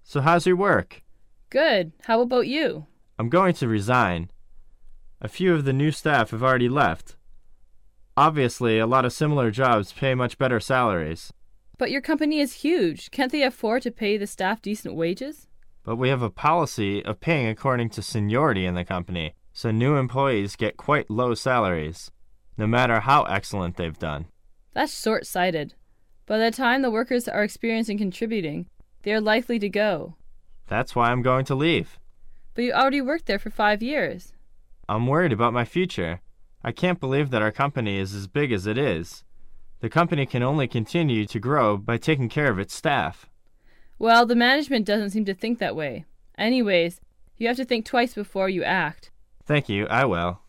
So how's your work? Good. How about you? I'm going to resign. A few of the new staff have already left. Obviously, a lot of similar jobs pay much better salaries. But your company is huge. Can't they afford to pay the staff decent wages? But we have a policy of paying according to seniority in the company, so new employees get quite low salaries, no matter how excellent they've done. That's short-sighted. By the time the workers are experienced and contributing, they are likely to go. That's why I'm going to leave. But you already worked there for 5 years. I'm worried about my future. I can't believe that our company is as big as it is. The company can only continue to grow by taking care of its staff. Well, the management doesn't seem to think that way. Anyways, you have to think twice before you act. Thank you, I will.